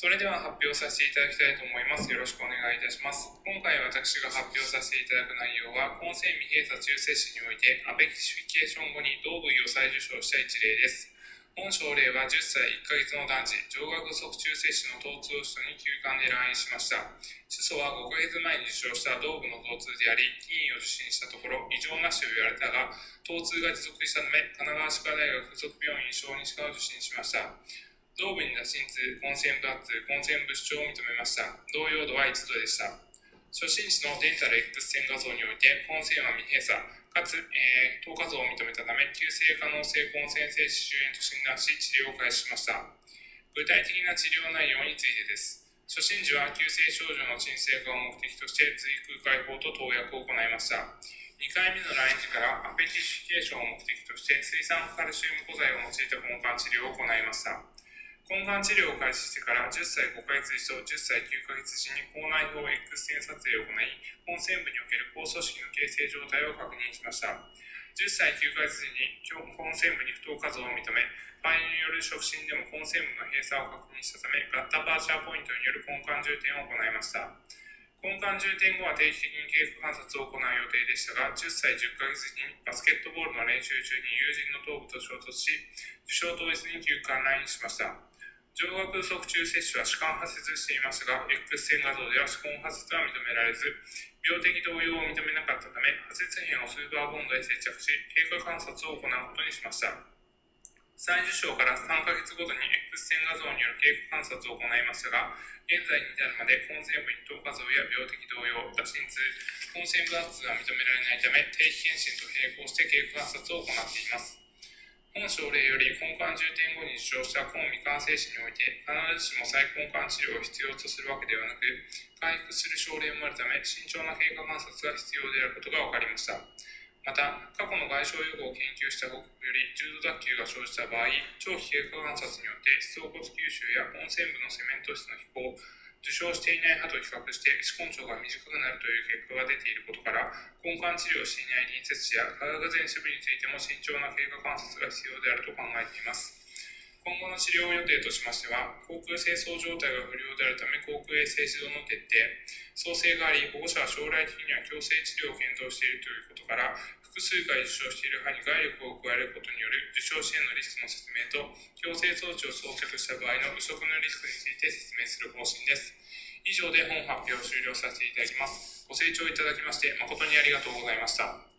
それでは発表させていただきたいと思います。よろしくお願いいたします。今回私が発表させていただく内容は、混成未閉鎖中性子においてアペキシフィケーション後に同部位を再受賞した一例です。本症例は10歳1ヶ月の男児、上顎側中性子の疼痛主訴に休館で来院しました。主訴は5ヶ月前に受賞した同部の疼痛であり、医院を受診したところ、異常なしと言われたが、疼痛が持続したため、神奈川歯科大学附属病院小児歯科を受診しました。同部に打診痛、混線部圧、混線部主張を認めました。同様度は1度でした。初診時のデンタル X 線画像において、混線は未閉鎖、かつ、透過像を認めたため、急性可能性混線性歯周炎と診断し、治療を開始しました。具体的な治療内容についてです。初診時は急性症状の鎮静化を目的として、髄空解放と投薬を行いました。2回目の来院時からアペキシフィケーションを目的として、水酸化カルシウム固剤を用いた根幹治療を行いました。根幹治療を開始してから10歳5ヶ月時と10歳9ヶ月時に口内表 X 線撮影を行い、本線部における高組織の形成状態を確認しました。10歳9ヶ月時に本線部に不等加増を認め、肺による触診でも本線部の閉鎖を確認したため、ガッタパーチャーポイントによる根幹重点を行いました。根幹重点後は定期的に経過観察を行う予定でしたが、10歳10ヶ月時にバスケットボールの練習中に友人の頭部と衝突し、受賞当日に休館来院しました。上顎側中接種は歯間発接していますが、X 線画像では歯根発接は認められず、病的動揺を認めなかったため、発接片をスーパーボンドへ接着し、経過観察を行うことにしました。再受賞から3ヶ月ごとに X 線画像による経過観察を行いましたが、現在に至るまで本線部に透過像や病的動揺、打診痛、本線部圧痛が認められないため、定期検診と並行して経過観察を行っています。本症例より根幹重点後に受賞した根未完成子において、必ずしも再根幹治療を必要とするわけではなく、回復する症例もあるため、慎重な経過観察が必要であることが分かりました。また、過去の外傷予後を研究した報告より、重度脱臼が生じた場合、長期経過観察によって歯槽骨吸収や本線部のセメント質の飛行、受傷していない歯と比較して歯根長が短くなるという結果が出ていることから、根幹治療をしていない隣接歯や化学前歯部についても慎重な経過観察が必要であると考えています。今後の治療予定としましては、口腔清掃状態が不良であるため口腔衛生指導の徹底、創生があり、保護者は将来的には矯正治療を検討しているということから、複数回受傷している歯に外力を加えることによる受傷支援のリスクの説明と、矯正装置を装着した場合の右側のリスクについて説明する方針です。以上で本発表を終了させていただきます。ご清聴いただきまして誠にありがとうございました。